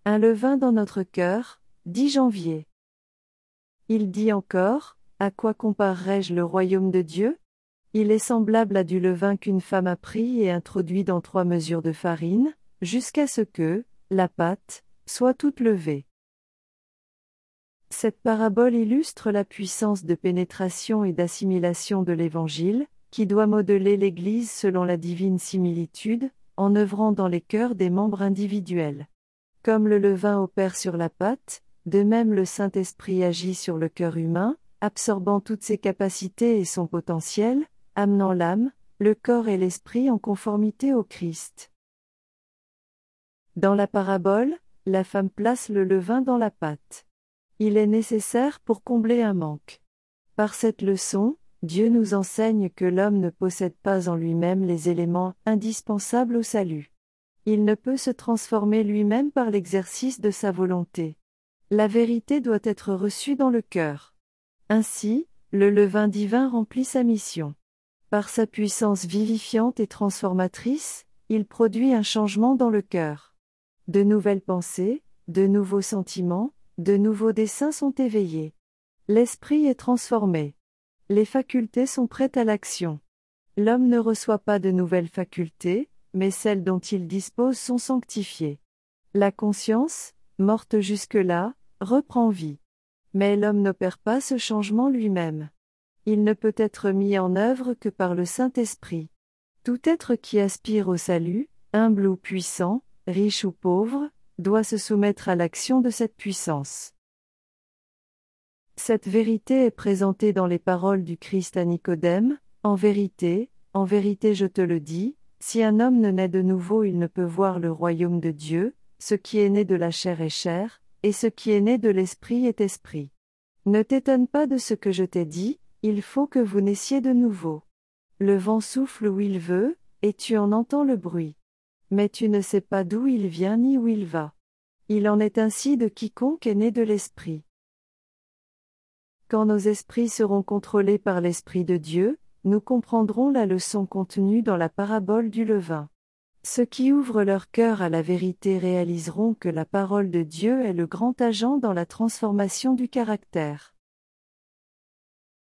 Un levain dans notre cœur, 10 janvier. Il dit encore, à quoi comparerai-je le royaume de Dieu? Il est semblable à du levain qu'une femme a pris et introduit dans 3 mesures de farine, jusqu'à ce que, la pâte, soit toute levée. Cette parabole illustre la puissance de pénétration et d'assimilation de l'Évangile, qui doit modeler l'Église selon la divine similitude, en œuvrant dans les cœurs des membres individuels. Comme le levain opère sur la pâte, de même le Saint-Esprit agit sur le cœur humain, absorbant toutes ses capacités et son potentiel, amenant l'âme, le corps et l'esprit en conformité au Christ. Dans la parabole, la femme place le levain dans la pâte. Il est nécessaire pour combler un manque. Par cette leçon, Dieu nous enseigne que l'homme ne possède pas en lui-même les éléments indispensables au salut. Il ne peut se transformer lui-même par l'exercice de sa volonté. La vérité doit être reçue dans le cœur. Ainsi, le levain divin remplit sa mission. Par sa puissance vivifiante et transformatrice, il produit un changement dans le cœur. De nouvelles pensées, de nouveaux sentiments, de nouveaux desseins sont éveillés. L'esprit est transformé. Les facultés sont prêtes à l'action. L'homme ne reçoit pas de nouvelles facultés, mais celles dont il dispose sont sanctifiées. La conscience, morte jusque-là, reprend vie. Mais l'homme n'opère pas ce changement lui-même. Il ne peut être mis en œuvre que par le Saint-Esprit. Tout être qui aspire au salut, humble ou puissant, riche ou pauvre, doit se soumettre à l'action de cette puissance. Cette vérité est présentée dans les paroles du Christ à Nicodème, en vérité, je te le dis, si un homme ne naît de nouveau il ne peut voir le royaume de Dieu, ce qui est né de la chair est chair, et ce qui est né de l'esprit est esprit. Ne t'étonne pas de ce que je t'ai dit, il faut que vous naissiez de nouveau. Le vent souffle où il veut, et tu en entends le bruit. Mais tu ne sais pas d'où il vient ni où il va. Il en est ainsi de quiconque est né de l'esprit. Quand nos esprits seront contrôlés par l'Esprit de Dieu, nous comprendrons la leçon contenue dans la parabole du levain. Ceux qui ouvrent leur cœur à la vérité réaliseront que la parole de Dieu est le grand agent dans la transformation du caractère.